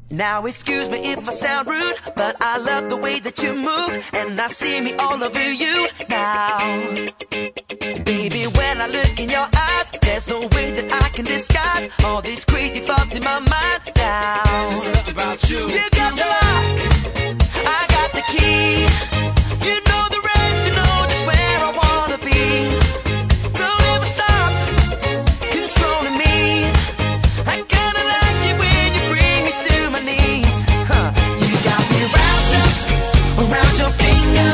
Now excuse me if I sound rude, but I love the way that you move, and I see me all over you now. Baby, when I look in your eyes, there's no way that I can disguise all these crazy thoughts in my mind now. There's something about you. You got the lock, I got the key. You know the rest, you know just where I wanna be. Don't ever stop controlling me. I kinda like it when you bring me to my knees. You got me wrapped up around your finger.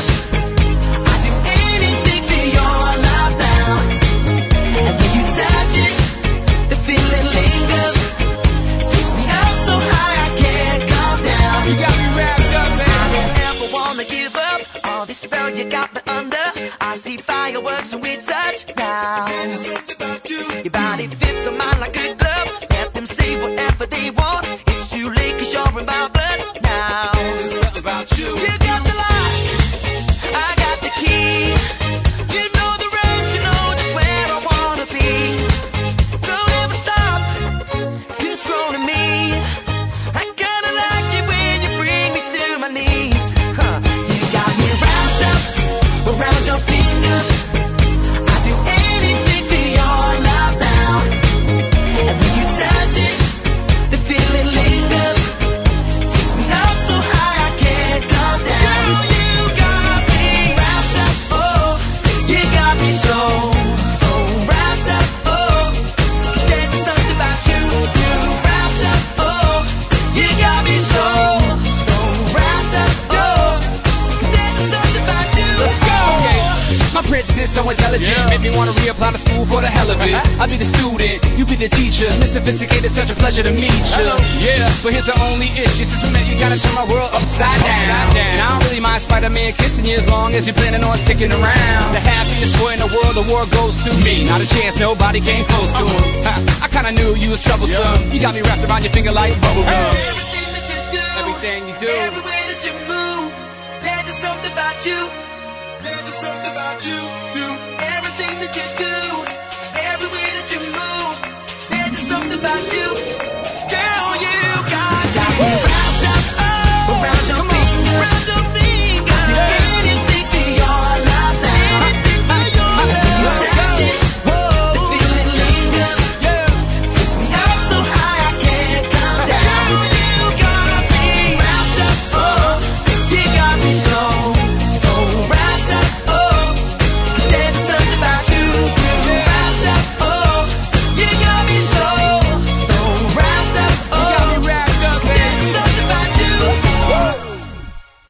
I do anything for your love now. And when you touch it, the feeling lingers. Takes me up so high I can't come down. You got me wrapped up, man. I don't ever wanna give up. All this spell you got me under. I see fireworks when we touch now. There's something about you. Your body fits on mine like a glove. Let them say whatever they want. It's too late 'cause you're in my blood now. There's something about you. You got the lock, I got the key. You know the rest, you know just where I wanna be. Don't ever stop controlling me. I kinda like it when you bring me to my knees. You got me wrapped up around your finger. I do anything for your love now. And when you touch it, the feeling lingers. Takes me up so high I can't come down. You got me wrapped up, oh. You got me so wrapped up, oh. 'Cause there's something about you, you wrapped up, oh. You got me so wrapped up, oh. 'Cause there's something about you. Let's go. My princess so intelligent, Yeah. make me wanna reapply to school for the hell of it. I'll be the student, you be the teacher. Miss Sophisticated, such a pleasure to meet you. Yeah, but here's the only issue. Since we met, you gotta turn my world upside down. And I don't really mind Spider-Man kissing you as long as you're planning on sticking around. The happiest boy in the world, the war goes to me. Not a chance, nobody came close to him. I kinda knew you was troublesome. You got me wrapped around your finger like bubblegum. Everything that you do, Everything you do. every way that you move, there's just something about you. There's just something about you, do. Everything that you do, every way that you move, there's just something about you.